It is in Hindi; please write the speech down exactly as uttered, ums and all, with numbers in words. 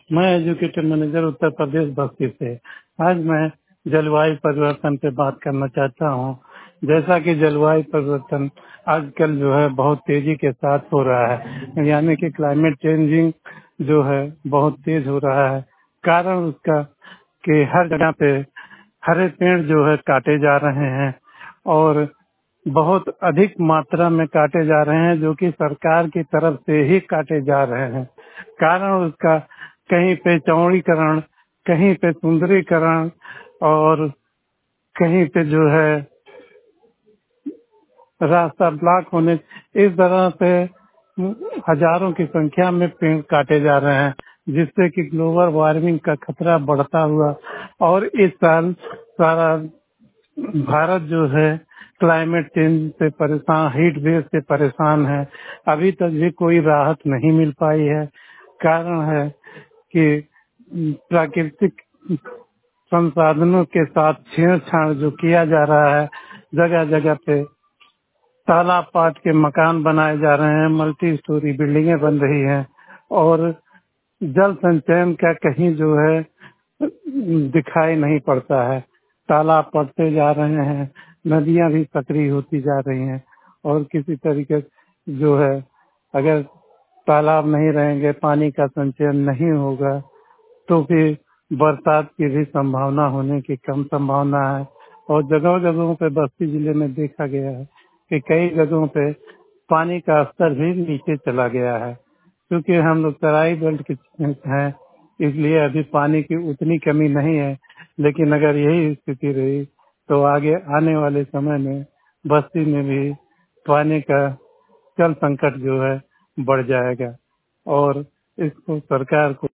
मैं एजुकेटेड मैनेजर उत्तर प्रदेश बस्ती से। आज मैं जलवायु परिवर्तन पे बात करना चाहता हूँ। जैसा कि जलवायु परिवर्तन आजकल जो है बहुत तेजी के साथ हो रहा है, यानी कि क्लाइमेट चेंजिंग जो है बहुत तेज हो रहा है। कारण उसका कि हर जगह पे हरे पेड़ जो है काटे जा रहे हैं और बहुत अधिक मात्रा में काटे जा रहे हैं, जो कि सरकार की तरफ से ही काटे जा रहे हैं। कारण उसका कहीं पे चौड़ीकरण, कहीं पे सुंदरीकरण और कहीं पे जो है रास्ता ब्लॉक होने, इस तरह से हजारों की संख्या में पेड़ काटे जा रहे हैं, जिससे कि ग्लोबल वार्मिंग का खतरा बढ़ता हुआ। और इस साल सारा भारत जो है क्लाइमेट चेंज से परेशान, हीट वेव से परेशान है। अभी तक भी कोई राहत नहीं मिल पाई है। कारण है कि प्राकृतिक संसाधनों के साथ छेड़छाड़ जो किया जा रहा है, जगह जगह पे तालाब पाट के मकान बनाए जा रहे हैं, मल्टी स्टोरी बिल्डिंगें बन रही हैं और जल संचयन का कहीं जो है दिखाई नहीं पड़ता है। तालाब पड़ते जा रहे हैं, नदियां भी सक्रिय होती जा रही हैं और किसी तरीके से जो है अगर तालाब नहीं रहेंगे, पानी का संचयन नहीं होगा, तो फिर बरसात की भी संभावना होने की कम संभावना है। और जगहों जगहों पे बस्ती जिले में देखा गया है कि कई जगहों पे पानी का स्तर भी नीचे चला गया है। क्योंकि हम लोग तराई बेल्ट के हैं, इसलिए अभी पानी की उतनी कमी नहीं है। लेकिन अगर यही स्थिति रही तो आगे आने वाले समय में बस्ती में भी पानी का जल संकट जो है बढ़ जाएगा और इसको सरकार को